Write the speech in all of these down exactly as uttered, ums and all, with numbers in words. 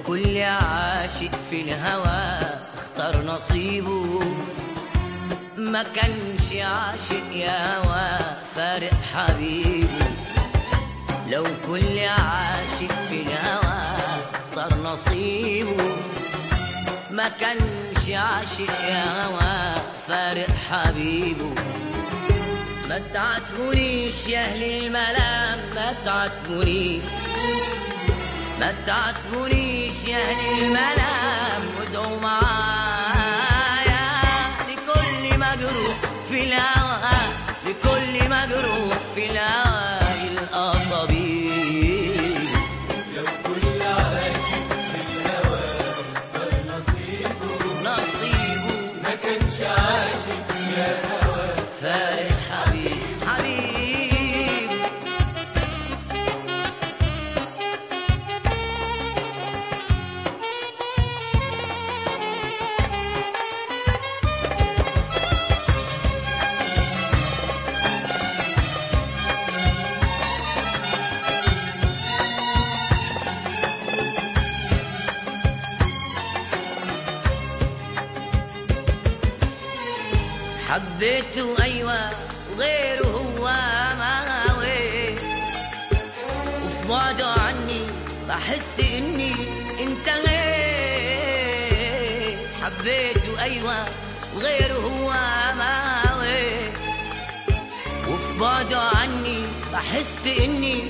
كل عاشق في الهوى اختار نصيبه، ما كانش عاشق يا هوى فارق حبيبه. لو كل عاشق في الهوى اختار نصيبه، ما كانش عاشق يا هوى فارق حبيبه. ما تعاتبونيش يا اهل الملام، ما تعاتبونيش ما تعاتبونيش يا اهل الملام، وادعوا معايا لكل مجروح في الهوى، لكل مجروح في الهوى يلقى طبيب. لو كل عاشق في الهوى اختار نصيبه، نصيبه ما كانش عاشق يا هوى فارق حبيب حبيب. حبيته أيوة وغيره هو ما هوي، وفي بعده عني بحس إني انتهيت. حبيته أيوة وغيره هو ما هوي، وفي بعده عني بحس إني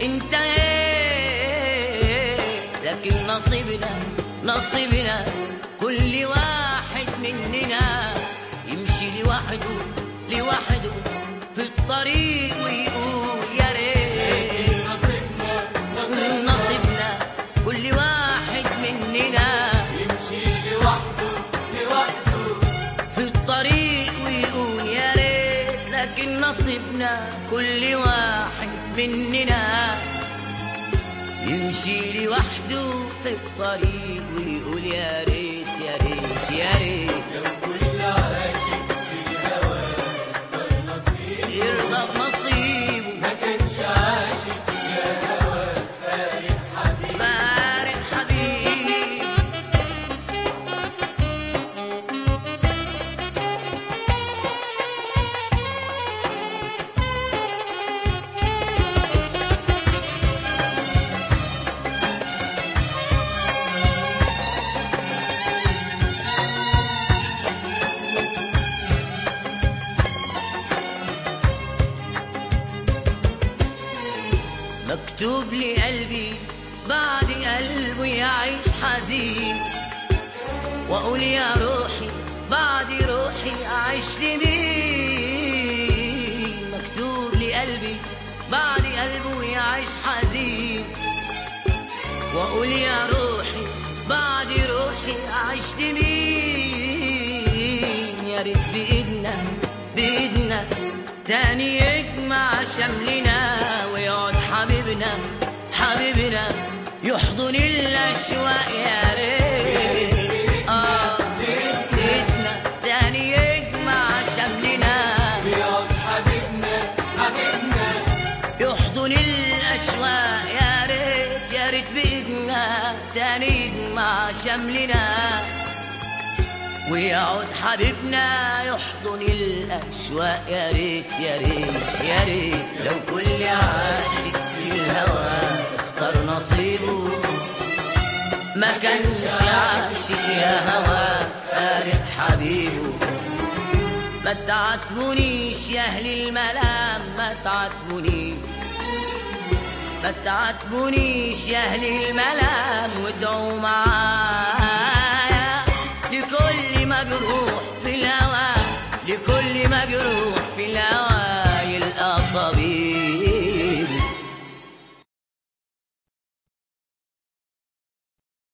انتهيت. لكن نصيبنا نصيبنا كل واحد مننا يمشي لوحده لوحده في الطريق ويقول يا ريت. نصيبنا نصيبنا نصيبنا كل واحد مننا يمشي لوحده لوحده في الطريق ويقول يا ريت. لكن نصيبنا كل واحد مننا يمشي لوحده في الطريق ويقول يا ريت يا ريت يا ريت. لو كل عاشق في الهوى اختار نصيبه، يرضى بنصيبه ما كانش عاشق يا هوى فارق حبيب. فارق حبيب. مكتوب لي قلبي بعد قلبه يعيش حزين، واقول يا روحي بعد روحي اعيش لمين. مكتوب لي قلبي بعد قلبه يعيش حزين، واقول يا روحي بعد روحي اعيش لمين. يا ريت بايدنا بايدنا تاني يجمع شملنا، ويقعد حبيبنا حبيبنا يحضن الاشواق يا ريت. اه بايدنا تاني يجمع شملنا، ويقعد حبيبنا حبيبنا يحضن الاشواق يا ريت. يا ريت بايدنا تاني يجمع شملنا، ويقعد حبيبنا يحضن الأشواق يا ريت يا ريت يا ريت. لو كل عاشق في الهوى اختار نصيبه، ما كانش عاشق يا هوى فارق حبيبه. ما تعاتبونيش يا أهل الملام، ما تعاتبونيش ما تعاتبونيش يا أهل الملام، وادعوا معايا